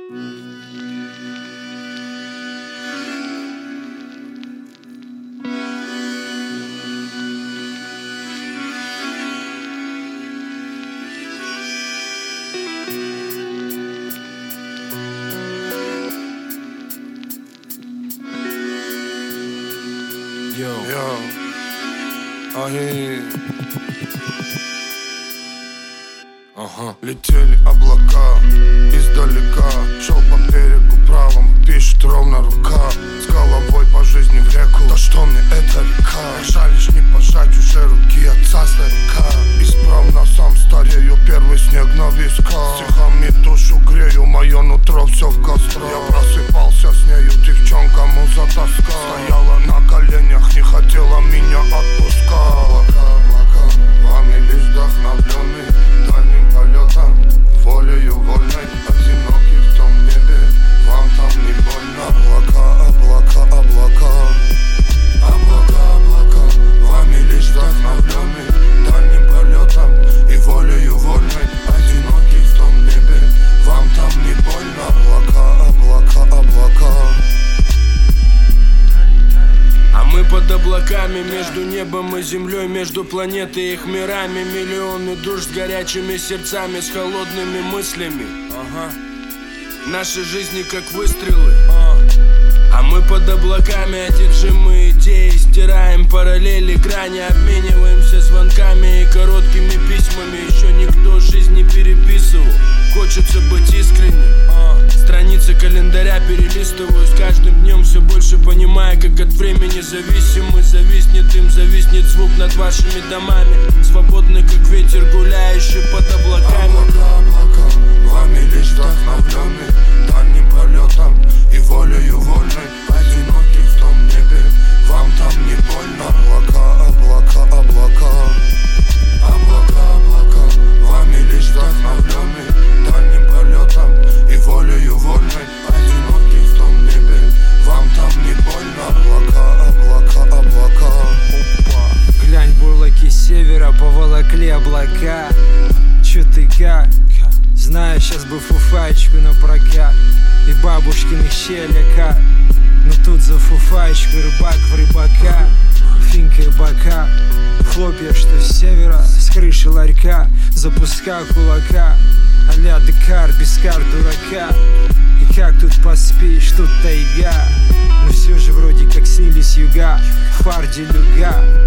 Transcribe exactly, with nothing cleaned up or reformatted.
Йо, Йо. Ай. Ага. Летели облака издалека, шел по берегу правому, пишет ровно рука. С головой по жизни в реку, да что мне эта река? Жаль лишь не пожать уже руки отца старика. Исправно сам старею, первый снег на висках. Стихами душу грею, мое нутро все в кострах. Я просыпался с нею, девчонка муза тоска. Стояла на коленях, не хотела меня отпускать. Облака, вами лишь вдохновленный дальним полетом, волею вольной, одинокий в том небе, вам там не больно. Облака, облака, облака, облака, облака, вами лишь вдохновленный дальним полетом и волею вольной, одинокий в том небе, вам там не больно. Облака, облака, облака. А мы под облаками, между небом и землей, между планетой и их мирами. Миллионы душ с горячими сердцами, с холодными мыслями. Ага. Наши жизни как выстрелы. А мы под облаками, одержимые идеи, стираем параллели, грани, обмениваемся звонками и короткими письмами. Еще никто жизнь не переписывал, хочется быть искренним. Страницы календаря перелистываю с каждым днем, все больше понимая, как от времени зависимы. Зависнет им, зависнет звук над вашими домами, свободный как ветер, гуляющий под облаками. Облака, облака, вами лишь вдохновленный дальним полетом и волею вольной, одинокий в том небе, вам там не больно. Облака, облака, облака, облака, облака, вами лишь вдохновленный дальним полетом и волею вольной, одинокий в том небе, вам там не больно. Облака, облака, облака. Опа. Глянь, бурлаки севера поволокли облака. Чё ты как? Знаю, сейчас бы фуфаечку на прокат и бабушкиных щелека. Но тут за фуфаечку рыбак в рыбака, финка и бока, хлопья, что с севера, с крыши ларька, запуска кулака, а-ля Декар, без карт дурака. И как тут поспишь, тут тайга, но все же вроде как снились юга, фар делюга.